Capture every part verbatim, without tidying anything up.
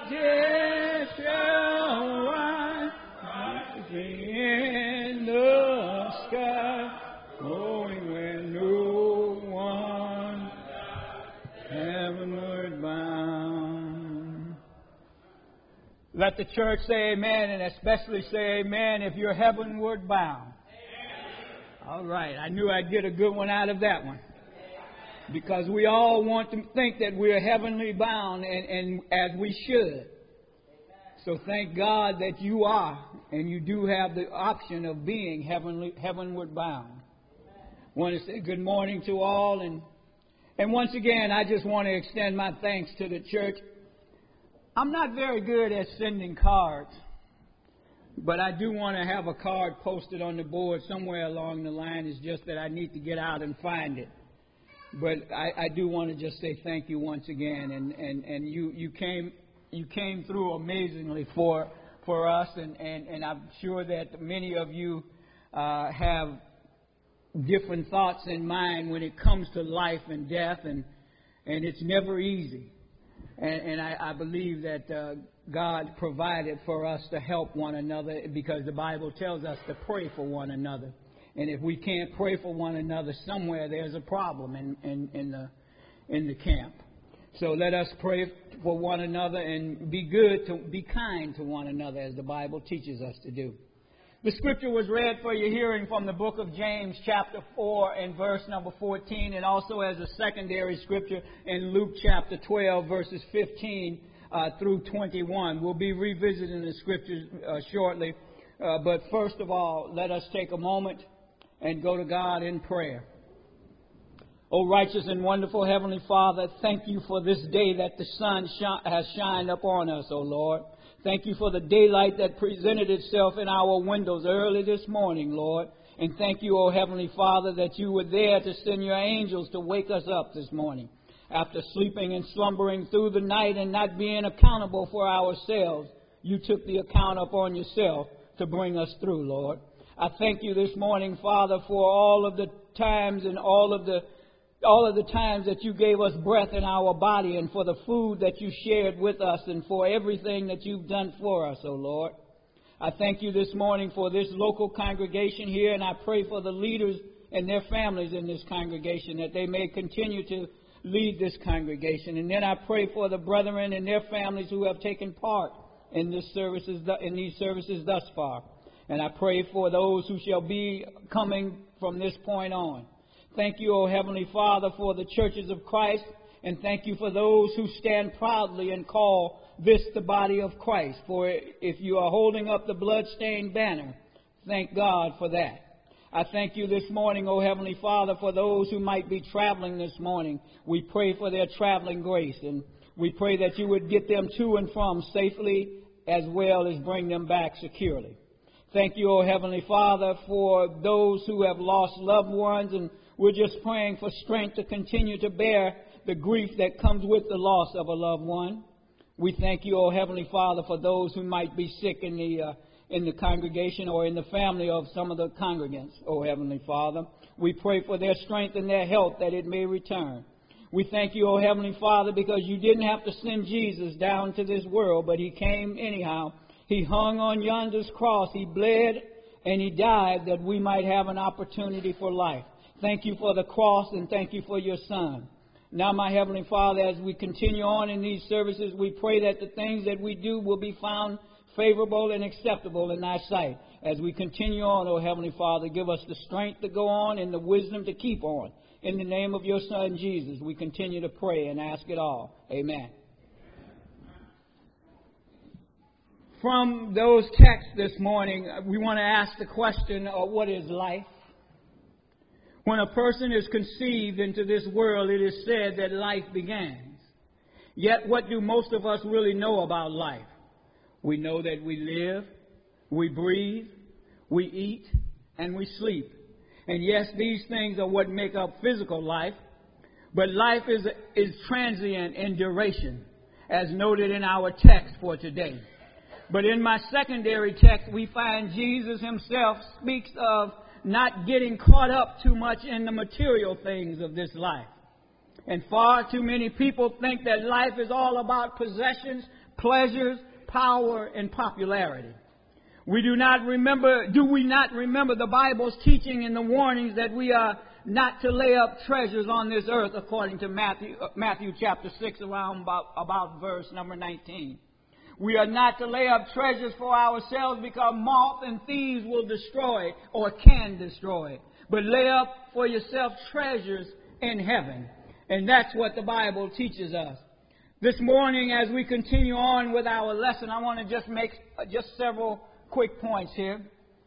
dead shall rise in the sky, going where no one heavenward bound. Let the church say amen, and especially say amen if you're heavenward bound. All right, I knew I'd get a good one out of that one. Because we all want to think that we're heavenly bound, and, and as we should. So thank God that you are, and you do have the option of being heavenly, heavenward bound. I want to say good morning to all, and and once again, I just want to extend my thanks to the church. I'm not very good at sending cards, but I do want to have a card posted on the board somewhere along the line. It's just that I need to get out and find it. But I, I do want to just say thank you once again, and, and, and you, you came you came through amazingly for for us, and, and, and I'm sure that many of you uh, have different thoughts in mind when it comes to life and death, and and it's never easy. And, and I, I believe that uh, God provided for us to help one another, because the Bible tells us to pray for one another. And if we can't pray for one another, somewhere there's a problem in, in, in the in the camp. So let us pray for one another and be good, to be kind to one another, as the Bible teaches us to do. The scripture was read for your hearing from the book of James, chapter four, and verse number fourteen, and also as a secondary scripture in Luke chapter twelve, verses fifteen uh, through twenty-one. We'll be revisiting the scriptures uh, shortly, uh, but first of all, let us take a moment and go to God in prayer. O righteous and wonderful Heavenly Father, thank you for this day that the sun sh- has shined upon us, O Lord. Thank you for the daylight that presented itself in our windows early this morning, Lord. And thank you, O Heavenly Father, that you were there to send your angels to wake us up this morning. After sleeping and slumbering through the night and not being accountable for ourselves, you took the account upon yourself to bring us through, Lord. I thank you this morning, Father, for all of the times and all of the all of the times that you gave us breath in our body, and for the food that you shared with us, and for everything that you've done for us, O Lord. I thank you this morning for this local congregation here, and I pray for the leaders and their families in this congregation, that they may continue to lead this congregation. And then I pray for the brethren and their families who have taken part in this services in these services thus far. And I pray for those who shall be coming from this point on. Thank you, O Heavenly Father, for the churches of Christ, and thank you for those who stand proudly and call this the body of Christ. For if you are holding up the bloodstained banner, thank God for that. I thank you this morning, O Heavenly Father, for those who might be traveling this morning. We pray for their traveling grace, and we pray that you would get them to and from safely, as well as bring them back securely. Thank you, O Heavenly Father, for those who have lost loved ones, and we're just praying for strength to continue to bear the grief that comes with the loss of a loved one. We thank you, O Heavenly Father, for those who might be sick in the uh, in the congregation or in the family of some of the congregants, O Heavenly Father. We pray for their strength and their health, that it may return. We thank you, O Heavenly Father, because you didn't have to send Jesus down to this world, but he came anyhow. He hung on yonder's cross. He bled and he died that we might have an opportunity for life. Thank you for the cross, and thank you for your Son. Now, my Heavenly Father, as we continue on in these services, we pray that the things that we do will be found favorable and acceptable in thy sight. As we continue on, O Heavenly Father, give us the strength to go on and the wisdom to keep on. In the name of your Son, Jesus, we continue to pray and ask it all. Amen. From those texts this morning, we want to ask the question of what is life? When a person is conceived into this world, it is said that life begins. Yet, what do most of us really know about life? We know that we live, we breathe, we eat, and we sleep. And yes, these things are what make up physical life. But life is, is transient in duration, as noted in our text for today. But in my secondary text, we find Jesus himself speaks of not getting caught up too much in the material things of this life. And far too many people think that life is all about possessions, pleasures, power, and popularity. We do not remember, do we not remember the Bible's teaching and the warnings that we are not to lay up treasures on this earth, according to Matthew, uh, Matthew chapter six, around about, about verse number nineteen. We are not to lay up treasures for ourselves because moth and thieves will destroy or can destroy. But lay up for yourself treasures in heaven. And that's what the Bible teaches us. This morning, as we continue on with our lesson, I want to just make just several quick points here.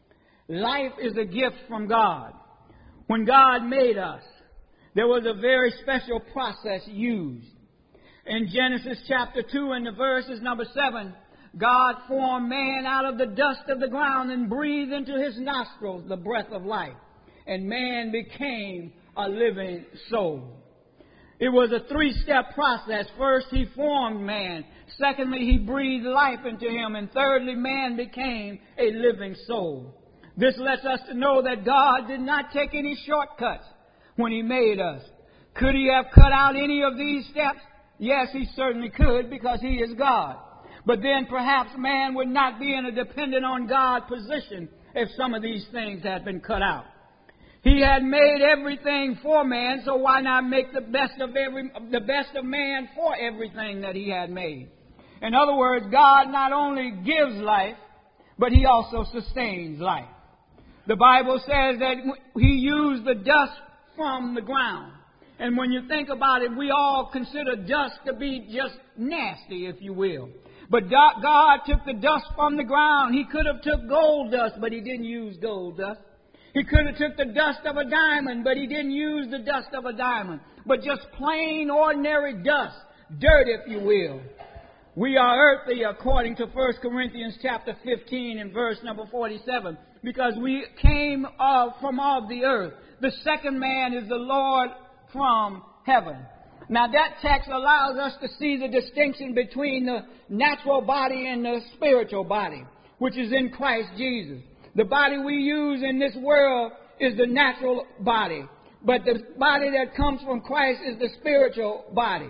Life is a gift from God. When God made us, there was a very special process used. In Genesis chapter two and the verses number seven, God formed man out of the dust of the ground and breathed into his nostrils the breath of life. And man became a living soul. It was a three-step process. First, he formed man. Secondly, he breathed life into him. And thirdly, man became a living soul. This lets us to know that God did not take any shortcuts when he made us. Could he have cut out any of these steps? Yes, he certainly could, because he is God. But then perhaps man would not be in a dependent on God position if some of these things had been cut out. He had made everything for man, so why not make the best of every, the best of man for everything that he had made? In other words, God not only gives life, but he also sustains life. The Bible says that he used the dust from the ground. And when you think about it, we all consider dust to be just nasty, if you will. But God took the dust from the ground. He could have took gold dust, but he didn't use gold dust. He could have took the dust of a diamond, but he didn't use the dust of a diamond. But just plain, ordinary dust, dirt, if you will. We are earthly, according to First Corinthians chapter fifteen and verse number forty-seven, because we came of, from of the earth. The second man is the Lord from heaven. Now that text allows us to see the distinction between the natural body and the spiritual body, which is in Christ Jesus. The body we use in this world is the natural body, but the body that comes from Christ is the spiritual body.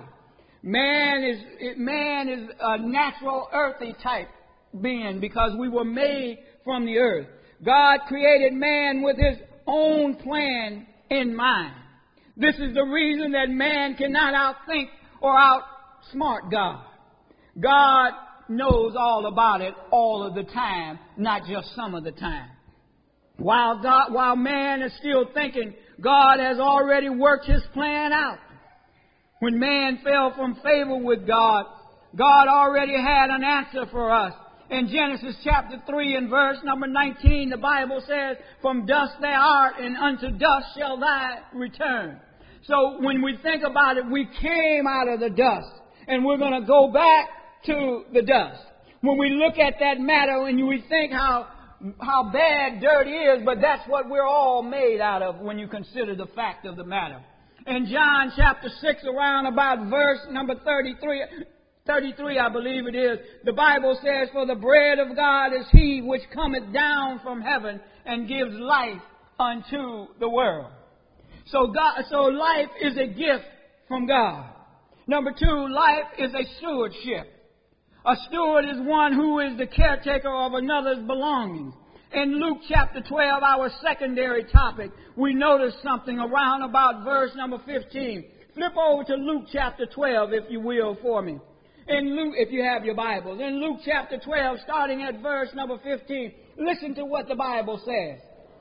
Man is man is a natural earthy type being because we were made from the earth. God created man with his own plan in mind. This is the reason that man cannot outthink or outsmart God. God knows all about it all of the time, not just some of the time. While God, while man is still thinking, God has already worked his plan out. When man fell from favor with God, God already had an answer for us. In Genesis chapter three and verse number nineteen, the Bible says, "From dust thou art, and unto dust shall thou return." So when we think about it, we came out of the dust, and we're going to go back to the dust. When we look at that matter and we think how how bad dirt is, but that's what we're all made out of when you consider the fact of the matter. In John chapter six, around about verse number thirty-three, thirty-three, I believe it is, the Bible says, "For the bread of God is he which cometh down from heaven and gives life unto the world." So God, so life is a gift from God. Number two, life is a stewardship. A steward is one who is the caretaker of another's belongings. In Luke chapter twelve, our secondary topic, we notice something around about verse number fifteen. Flip over to Luke chapter twelve, if you will, for me. In Luke, if you have your Bibles. In Luke chapter twelve, starting at verse number fifteen, listen to what the Bible says.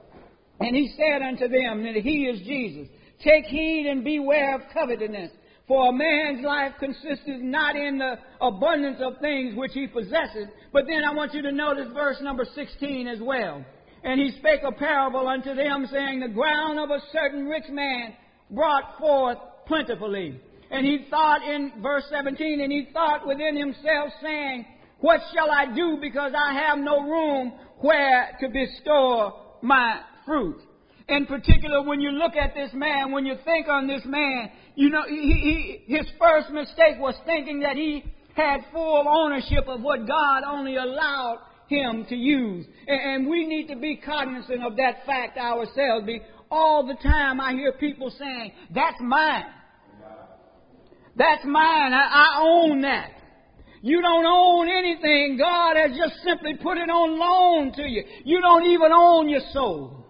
"And he said unto them," that he is Jesus, "Take heed and beware of covetousness. For a man's life consisteth not in the abundance of things which he possesses." But then I want you to notice verse number sixteen as well. "And he spake a parable unto them, saying, The ground of a certain rich man brought forth plentifully. And he thought," in verse seventeen, "and he thought within himself, saying, What shall I do, because I have no room where to bestow my fruit?" In particular, when you look at this man, when you think on this man, you know, he, he, his first mistake was thinking that he had full ownership of what God only allowed him to use. And, and we need to be cognizant of that fact ourselves. Be, all the time I hear people saying, "That's mine. That's mine. I, I own that." You don't own anything. God has just simply put it on loan to you. You don't even own your soul.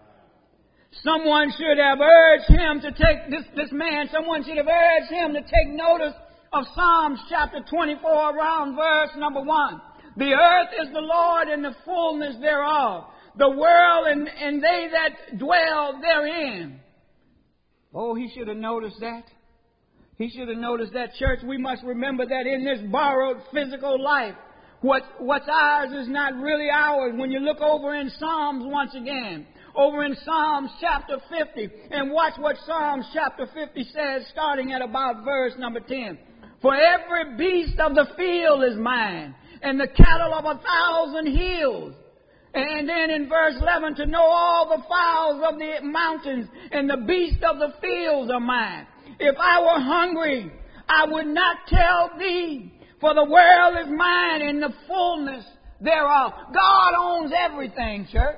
Someone should have urged him to take, this, this man, someone should have urged him to take notice of Psalms chapter twenty-four around verse number one. The earth is the Lord and the fullness thereof, the world and, and they that dwell therein. Oh, he should have noticed that. He should have noticed that, church. We must remember that in this borrowed physical life, what, what's ours is not really ours. When you look over in Psalms once again, over in Psalms chapter fifty, and watch what Psalms chapter fifty says, starting at about verse number ten. For every beast of the field is mine, and the cattle of a thousand hills. And then in verse eleven, to know all the fowls of the mountains, and the beasts of the fields are mine. If I were hungry, I would not tell thee, for the world is mine and the fullness thereof. God owns everything, church.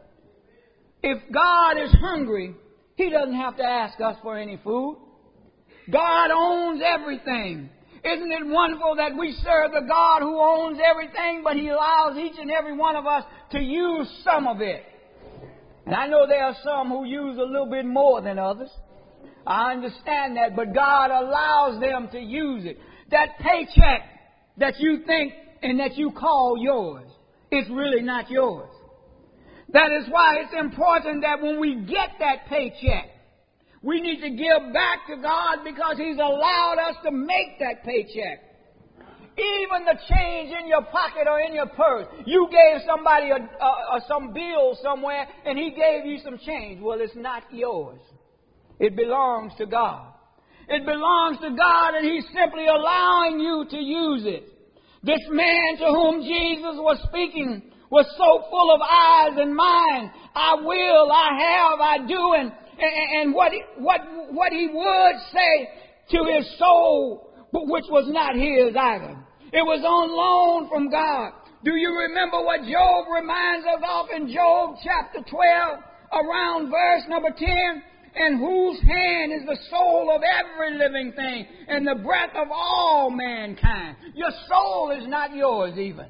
If God is hungry, He doesn't have to ask us for any food. God owns everything. Isn't it wonderful that we serve the God who owns everything, but He allows each and every one of us to use some of it? And I know there are some who use a little bit more than others. I understand that, but God allows them to use it. That paycheck that you think and that you call yours, it's really not yours. That is why it's important that when we get that paycheck, we need to give back to God because He's allowed us to make that paycheck. Even the change in your pocket or in your purse. You gave somebody a, a, a, some bill somewhere and he gave you some change. Well, it's not yours. It belongs to God. It belongs to God, and He's simply allowing you to use it. This man to whom Jesus was speaking was so full of eyes and minds. I will, I have, I do, and, and, and what, what, what he would say to his soul, but which was not his either. It was on loan from God. Do you remember what Job reminds us of in Job chapter twelve, around verse number ten? In whose hand is the soul of every living thing, and the breath of all mankind. Your soul is not yours even.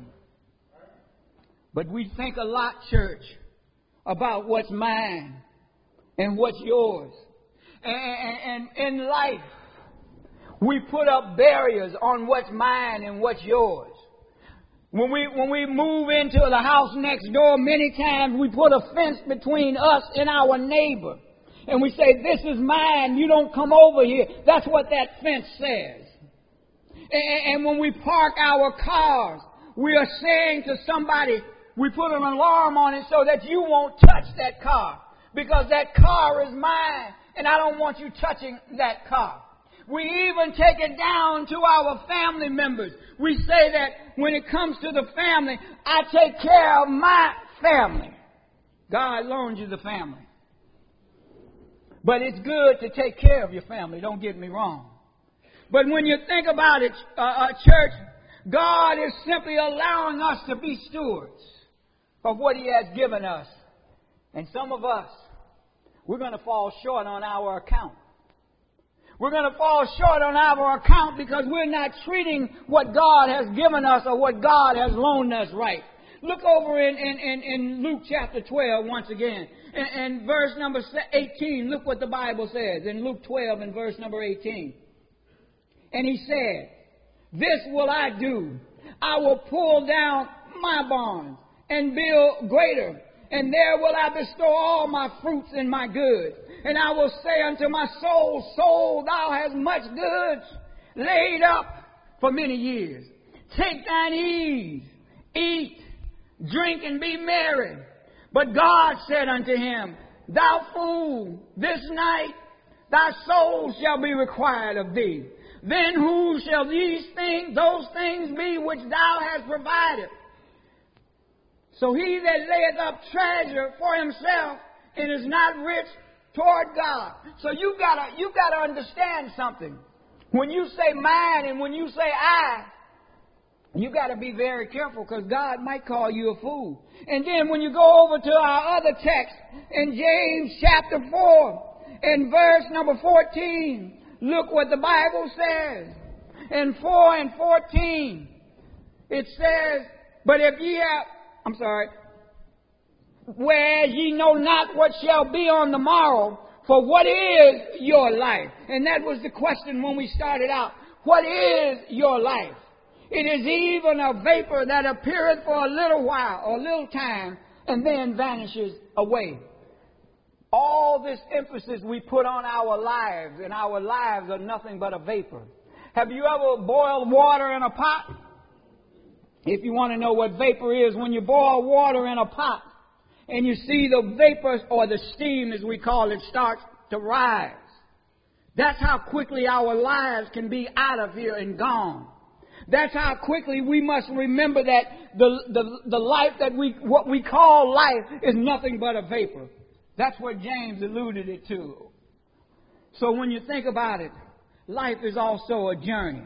But we think a lot, church, about what's mine and what's yours. And, and in life, we put up barriers on what's mine and what's yours. When we, when we move into the house next door, many times we put a fence between us and our neighbor. And we say, this is mine, you don't come over here. That's what that fence says. And, and when we park our cars, we are saying to somebody, we put an alarm on it so that you won't touch that car. Because that car is mine, and I don't want you touching that car. We even take it down to our family members. We say that when it comes to the family, I take care of my family. God loans you the family. But it's good to take care of your family, don't get me wrong. But when you think about it, uh, uh, church, God is simply allowing us to be stewards of what He has given us. And some of us, we're going to fall short on our account. We're going to fall short on our account because we're not treating what God has given us or what God has loaned us right. Look over in, in, in, in Luke chapter twelve once again. And, and verse number eighteen, look what the Bible says in Luke twelve and verse number eighteen. And He said, this will I do. I will pull down my barns and build greater. And there will I bestow all my fruits and my goods. And I will say unto my soul, soul, thou hast much goods laid up for many years. Take thine ease, eat, drink, and be merry. But God said unto him, thou fool, this night thy soul shall be required of thee. Then who shall these things, those things be which thou hast provided? So he that layeth up treasure for himself and is not rich toward God. So you gotta, you gotta understand something. When you say mine and when you say I, you got to be very careful because God might call you a fool. And then when you go over to our other text in James chapter four and verse number fourteen, look what the Bible says. In four and fourteen, It says, but if ye have, I'm sorry, whereas ye know not what shall be on the morrow, for what is your life? And that was the question when we started out. What is your life? It is even a vapor that appeareth for a little while, or a little time, and then vanishes away. All this emphasis we put on our lives, and our lives are nothing but a vapor. Have you ever boiled water in a pot? If you want to know what vapor is, when you boil water in a pot, and you see the vapors, or the steam as we call it, starts to rise. That's how quickly our lives can be out of here and gone. That's how quickly we must remember that the, the, the life that we, what we call life is nothing but a vapor. That's what James alluded it to. So when you think about it, life is also a journey.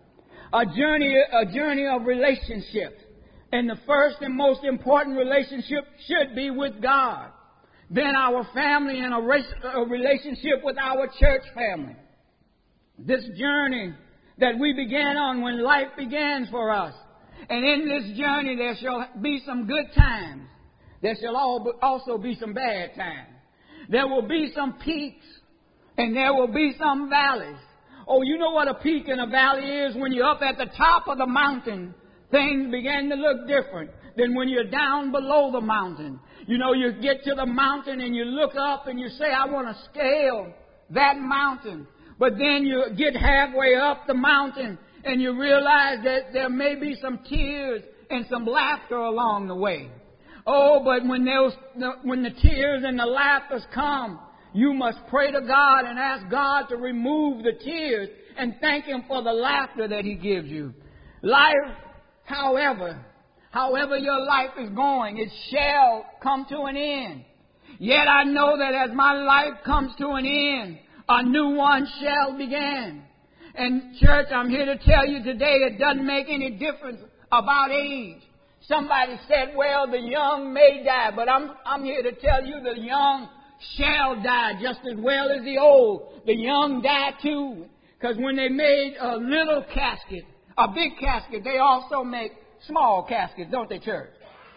A journey, a journey of relationships. And the first and most important relationship should be with God. Then our family, and a, race, a relationship with our church family. This journey that we began on when life began for us. And in this journey there shall be some good times. There shall also be some bad times. There will be some peaks and there will be some valleys. Oh, you know what a peak and a valley is? When you're up at the top of the mountain, things begin to look different than when you're down below the mountain. You know, you get to the mountain and you look up and you say, I want to scale that mountain. But then you get halfway up the mountain and you realize that there may be some tears and some laughter along the way. Oh, but when those, when the tears and the laughter come, you must pray to God and ask God to remove the tears and thank Him for the laughter that He gives you. Life, however, however your life is going, it shall come to an end. Yet I know that as my life comes to an end, a new one shall begin. And church, I'm here to tell you today, it doesn't make any difference about age. Somebody said, well, the young may die, but I'm, I'm here to tell you the young shall die just as well as the old. The young die too. Because when they made a little casket, a big casket, they also make small caskets, don't they, church?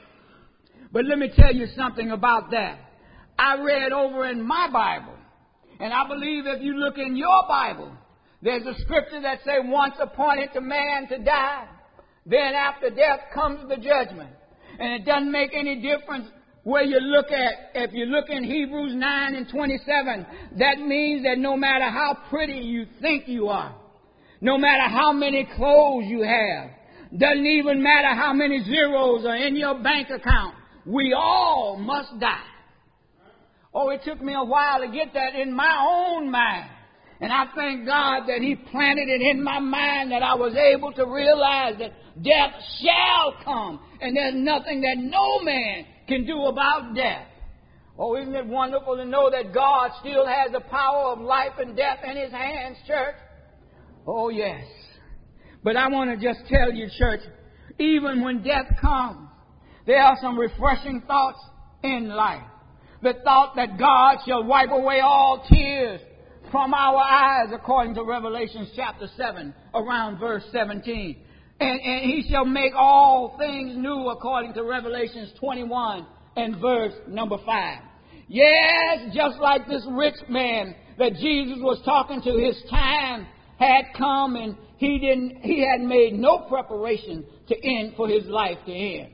But let me tell you something about that. I read over in my Bible, and I believe if you look in your Bible, there's a scripture that says, once appointed to man to die, then after death comes the judgment. And it doesn't make any difference where you look at. If you look in Hebrews nine and twenty-seven, that means that no matter how pretty you think you are, no matter how many clothes you have, doesn't even matter how many zeros are in your bank account, we all must die. Oh, it took me a while to get that in my own mind. And I thank God that He planted it in my mind that I was able to realize that death shall come. And there's nothing that no man can do about death. Oh, isn't it wonderful to know that God still has the power of life and death in His hands, church? Oh, yes. But I want to just tell you, church, even when death comes, there are some refreshing thoughts in life. The thought that God shall wipe away all tears from our eyes, according to Revelation chapter seven, around verse seventeen. And, and He shall make all things new, according to Revelations twenty-one and verse number five. Yes, just like this rich man that Jesus was talking to, his time had come and he didn't, he had made no preparation to end for his life to end.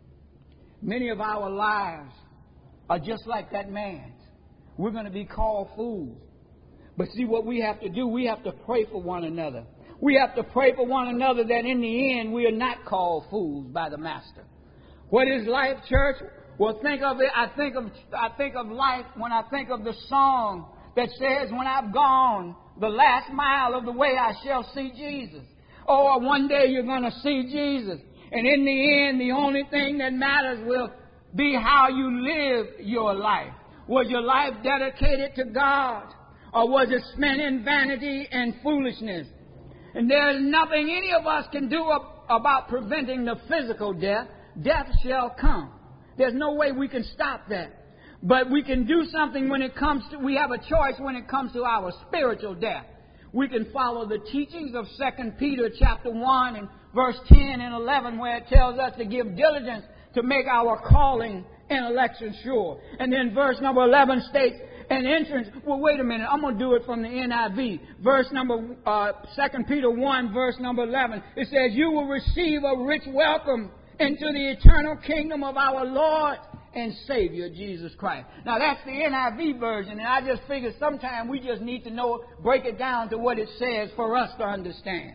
Many of our lives are just like that man's. We're going to be called fools. But see, what we have to do, we have to pray for one another. We have to pray for one another that in the end we are not called fools by the Master. What is life, church? Well, think of it. I think of I think of life when I think of the song that says, when I've gone the last mile of the way, I shall see Jesus. Oh, one day you're going to see Jesus. And in the end, the only thing that matters will be how you live your life. Was your life dedicated to God? Or was it spent in vanity and foolishness? And there is nothing any of us can do about preventing the physical death. Death shall come. There's no way we can stop that. But we can do something when it comes to, we have a choice when it comes to our spiritual death. We can follow the teachings of Second Peter chapter one and verse ten and eleven, where it tells us to give diligence to make our calling and election sure. And then verse number eleven states, an entrance. Well, wait a minute. I'm going to do it from the N I V. Verse number, uh, Second Peter one, verse number eleven. It says, you will receive a rich welcome into the eternal kingdom of our Lord and Savior, Jesus Christ. Now, that's the N I V version, and I just figured sometime we just need to know, break it down to what it says for us to understand.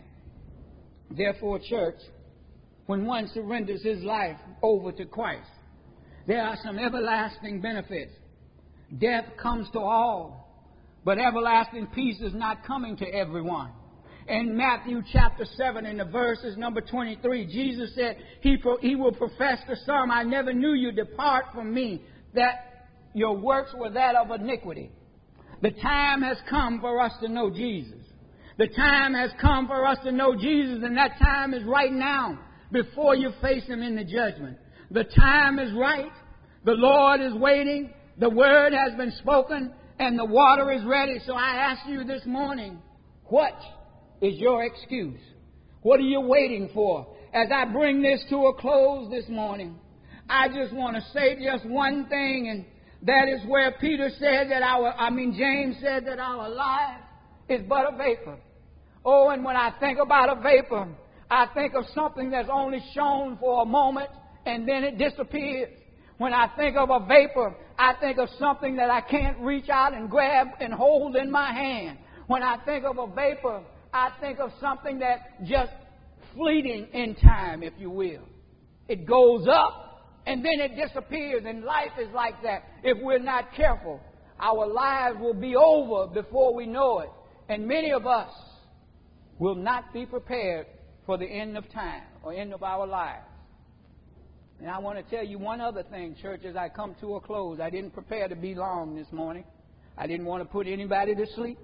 Therefore, church, when one surrenders his life over to Christ, there are some everlasting benefits. Death comes to all, but everlasting peace is not coming to everyone. In Matthew chapter seven, in the verses number twenty-three, Jesus said, he, pro- he will profess to some, I never knew you, depart from me, that your works were that of iniquity. The time has come for us to know Jesus. The time has come for us to know Jesus, and that time is right now, before you face him in the judgment. The time is right. The Lord is waiting. The word has been spoken, and the water is ready. So I ask you this morning, what is your excuse? What are you waiting for? As I bring this to a close this morning, I just want to say just one thing, and that is where Peter said that our, I mean James said that our life is but a vapor. Oh, and when I think about a vapor, I think of something that's only shown for a moment and then it disappears. When I think of a vapor, I think of something that I can't reach out and grab and hold in my hand. When I think of a vapor, I think of something that's just fleeting in time, if you will. It goes up and then it disappears, and life is like that. If we're not careful, our lives will be over before we know it. And many of us will not be prepared for the end of time or end of our lives. And I want to tell you one other thing, church, as I come to a close. I didn't prepare to be long this morning. I didn't want to put anybody to sleep.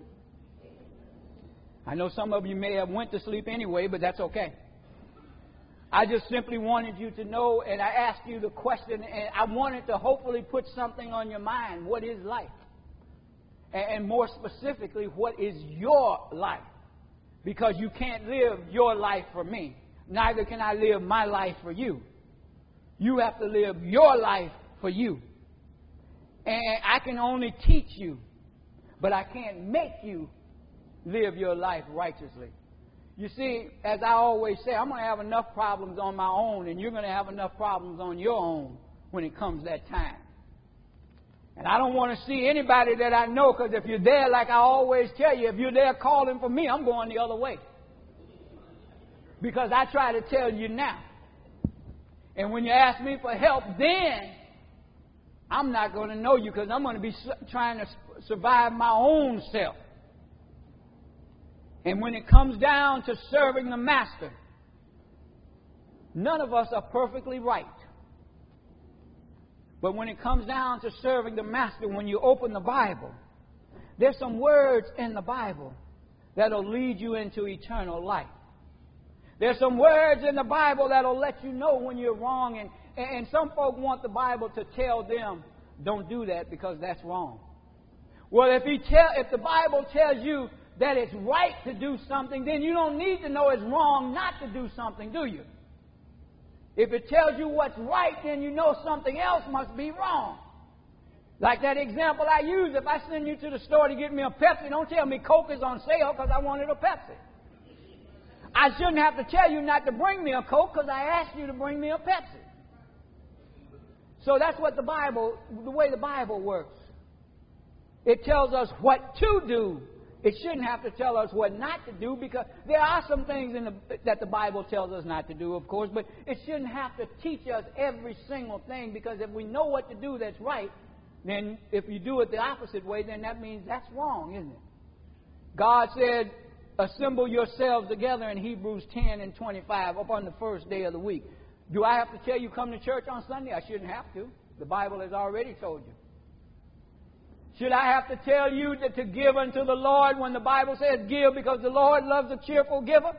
I know some of you may have went to sleep anyway, but that's okay. I just simply wanted you to know, and I asked you the question, and I wanted to hopefully put something on your mind. What is life? And more specifically, what is your life? Because you can't live your life for me. Neither can I live my life for you. You have to live your life for you. And I can only teach you, but I can't make you live your life righteously. You see, as I always say, I'm going to have enough problems on my own, and you're going to have enough problems on your own when it comes that time. And I don't want to see anybody that I know, because if you're there, like I always tell you, if you're there calling for me, I'm going the other way. Because I try to tell you now. And when you ask me for help, then I'm not going to know you, because I'm going to be trying to survive my own self. And when it comes down to serving the master, none of us are perfectly right. But when it comes down to serving the master, when you open the Bible, there's some words in the Bible that'll lead you into eternal life. There's some words in the Bible that'll let you know when you're wrong. And, and some folk want the Bible to tell them, don't do that because that's wrong. Well, if, he tell, if the Bible tells you that it's right to do something, then you don't need to know it's wrong not to do something, do you? If it tells you what's right, then you know something else must be wrong. Like that example I use, if I send you to the store to get me a Pepsi, don't tell me Coke is on sale because I wanted a Pepsi. I shouldn't have to tell you not to bring me a Coke because I asked you to bring me a Pepsi. So that's what the Bible, the way the Bible works. It tells us what to do. It shouldn't have to tell us what not to do, because there are some things in the, that the Bible tells us not to do, of course, but it shouldn't have to teach us every single thing, because if we know what to do that's right, then if you do it the opposite way, then that means that's wrong, isn't it? God said, assemble yourselves together in Hebrews ten and twenty-five upon the first day of the week. Do I have to tell you come to church on Sunday? I shouldn't have to. The Bible has already told you. Should I have to tell you that to give unto the Lord when the Bible says give because the Lord loves a cheerful giver?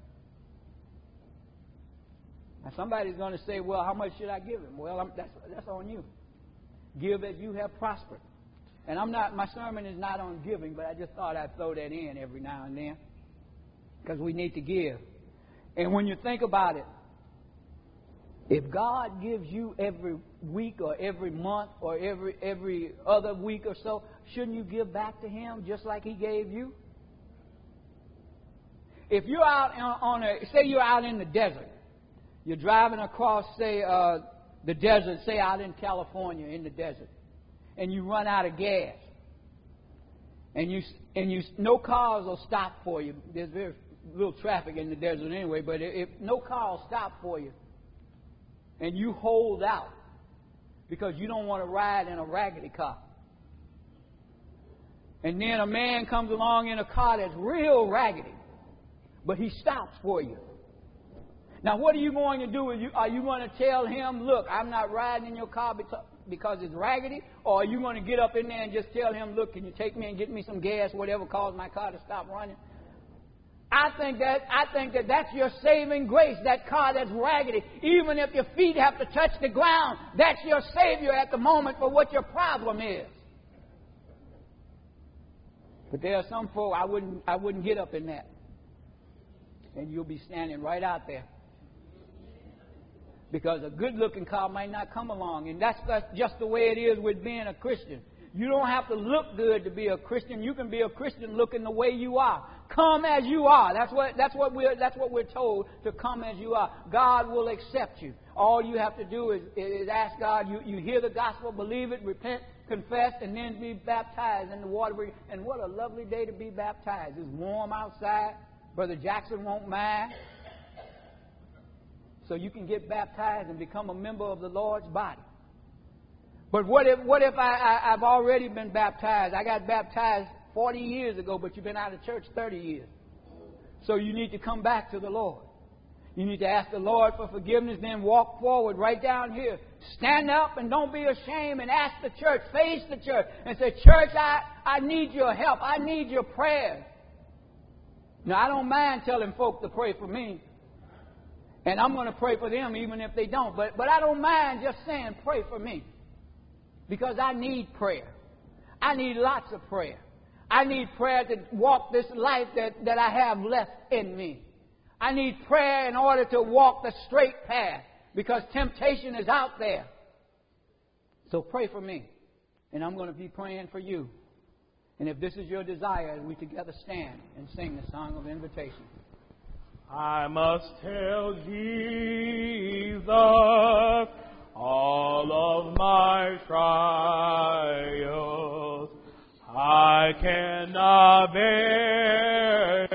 Now somebody's going to say, well, how much should I give him? Well, I'm, that's, that's on you. Give as you have prospered. And I'm not, my sermon is not on giving, but I just thought I'd throw that in every now and then, because we need to give. And when you think about it, if God gives you every week or every month or every every other week or so, shouldn't you give back to Him just like He gave you? If you're out on a, say you're out in the desert, you're driving across, say, uh, the desert, say out in California in the desert, and you run out of gas, and you and you no cars will stop for you. There's very little traffic in the desert anyway, but if, if no car will stop for you, and you hold out because you don't want to ride in a raggedy car, and then a man comes along in a car that's real raggedy, but he stops for you. Now, what are you going to do? Are you, are you going to tell him, look, I'm not riding in your car because it's raggedy? Or are you going to get up in there and just tell him, look, can you take me and get me some gas, whatever caused my car to stop running? I think that I think that that's your saving grace, that car that's raggedy. Even if your feet have to touch the ground, that's your Savior at the moment for what your problem is. But there are some folk, I wouldn't, I wouldn't get up in that. And you'll be standing right out there. Because a good-looking car might not come along. And that's, that's just the way it is with being a Christian. You don't have to look good to be a Christian. You can be a Christian looking the way you are. Come as you are. That's what, that's what, we're, that's what we're told, to come as you are. God will accept you. All you have to do is, is ask God. You, you hear the gospel, believe it, repent, confess, and then be baptized in the water. And what a lovely day to be baptized. It's warm outside. Brother Jackson won't mind. So you can get baptized and become a member of the Lord's body. But what if what if I, I, I've already been baptized? I got baptized forty years ago, but you've been out of church thirty years. So you need to come back to the Lord. You need to ask the Lord for forgiveness, then walk forward right down here. Stand up and don't be ashamed and ask the church, face the church, and say, church, I, I need your help. I need your prayers. Now, I don't mind telling folk to pray for me. And I'm going to pray for them even if they don't. But, but I don't mind just saying, pray for me. Because I need prayer. I need lots of prayer. I need prayer to walk this life that, that I have left in me. I need prayer in order to walk the straight path. Because temptation is out there. So pray for me. And I'm going to be praying for you. And if this is your desire, we together stand and sing the song of invitation. I must tell Jesus all of my trials. I cannot bear